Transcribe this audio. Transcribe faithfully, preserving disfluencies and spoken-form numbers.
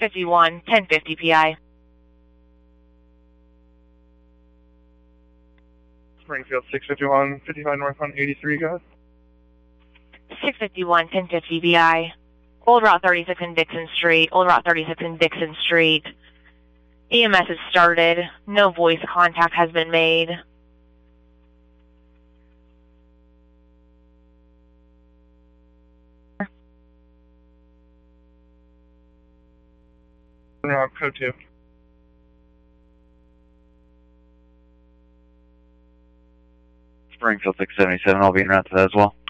fifty-one, ten fifty P I. Springfield six fifty-one, fifty-five northbound eighty-three, go ahead. six fifty-one, ten fifty P I. Old Route thirty-six in Dixon Street. Old Route thirty-six in Dixon Street. E M S has started. No voice contact has been made. Route code two. Springfield six seventy-seven, I'll be en route to that as well.